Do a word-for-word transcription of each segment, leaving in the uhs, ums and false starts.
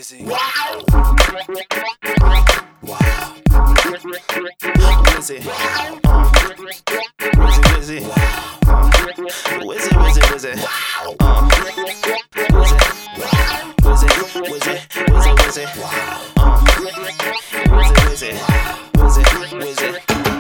Wizzy. Wow. Wow. Wizzy. Uh. Wizzy, Wizzy. Uh. Wizzy, Wizzy, Wizzy. Uh. Wizzy. Wizzy, Wizzy, Wizzy, Wizzy. Uh. Wizzy, Wizzy. Wizzy, Wizzy.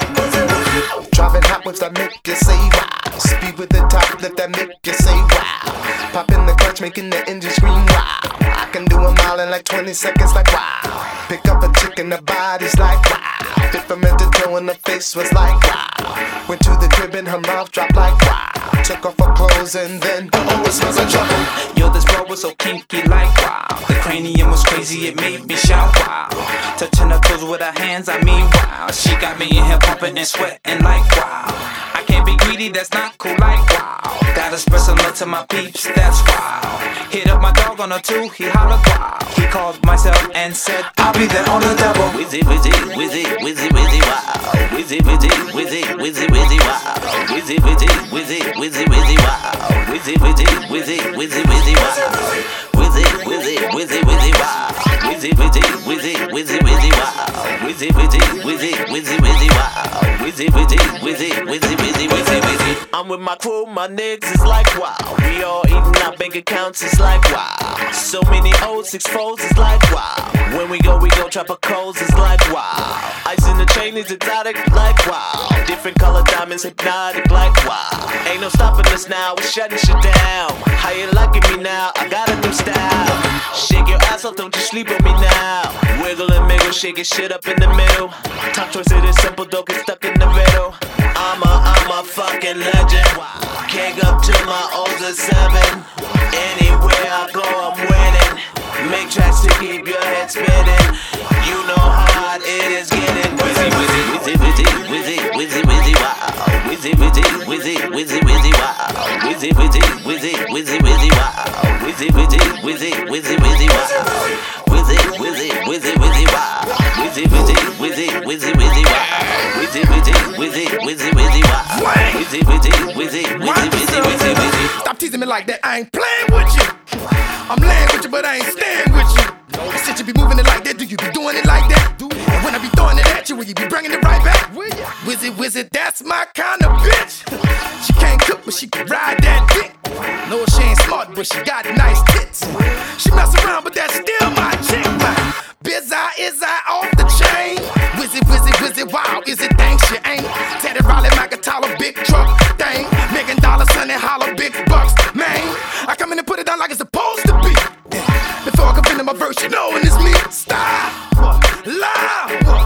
Driving hot whips that make you say wow. Speed with the top lift that make you say wow. Pop in the clutch making the engine scream wow. I can do a mile in like twenty seconds like wow. Pick up a chick and the body's like wow. Fit from head to toe and the face was like wow. Went to the crib and her mouth dropped like wow. Took off her clothes and then oh it smells like trouble. Yo, this bro was so kinky like wow. The cranium was crazy, it made me shout wow. Touching her toes with her hands, I mean wow. She got me in here pumping and sweating like wow. I can't be greedy, that's not cool like wow. Gotta spread some love to my peeps, that's wow. Hit up my dog on a two, he hollered wow. He called myself and said I'll be there on the double. Wizzy, Wizzy, Wizzy, Wizzy, Wizzy, wow. Wizzy, Wizzy, Wizzy, Wizzy, Wizzy, wow. Wizzy, Wizzy, Wizzy, Wizzy, Wizzy, wow. Wizzy, Wizzy, Wizzy, Wizzy, Wizzy, wow. Wizzy, Wizzy, Wizzy, Wizzy, wow. Wizzy, Wizzy, Wizzy, Wizzy, Wizzy, wow. Wizzy, Wizzy, Wizzy, Wizzy, Wizzy, wow. Wizzy, Wizzy, Wizzy, Wizzy, Wizzy, Wizzy, Wizzy. I'm with my crew, my niggas is like wow. We all eating our bank accounts, it's like wow. So many O's, six foes, it's like wow. When we go, we go trap a codes, it's like wow. Ice in the chain is exotic, like wow. Different color diamonds, hypnotic, like wow. Ain't no stopping us now, we're shutting shit down. How you liking me now? I got a new style. Shake your ass off, don't you sleep on me now. Wiggle and miggle, shake your shit up in the middle. Top choice, it is simple, don't get stuck in the middle. I'm a, I'm a fucking legend. Cake up to my older seven. Anywhere I go, I'm winning. Make tracks to keep your head spinning. You know how hard it is getting. Wizzy, wizzy, wizzy, wizzy, wizzy, wizzy, wizzy, wow. Wizzy, wizzy, wizzy, wizzy, wizzy, wow. Wizzy, wizzy, wizzy, wizzy, wizzy, wow. Wizzy, wizzy, wizzy, wizzy, wizzy, wow. Wizzy, wizzy, wizzy, wizzy, wow. Wizzy, wizzy, wizzy, wizzy, wizzy, wow. Wizzy, wizzy, wizzy, wizzy, wizzy, wow. Wizzy, wizzy, wizzy, wizzy, wizzy, wizzy, wizzy. Stop teasing me like that, I ain't playing with you. I'm laying with you, but I ain't staying with you. Since you be moving it like that, do you be doing it like that? And when I be throwing it at you, will you be bringing it right back? Wizzy, wizzy, that's my kind of bitch. She can't cook, but she can ride that dick. No, she ain't smart, but she got nice tits. She mess around, but that's still my chick. Biz eye, is I off the chain? Wizzy, wizzy, wizzy, wow, is it thing she ain't? Teddy Riley, Macatala, big truck thing. Million dollars, honey, holler, big bucks, man. I come in and put it down like it's supposed to be. Before I can finish my verse, you know when it's me. Stop, loud.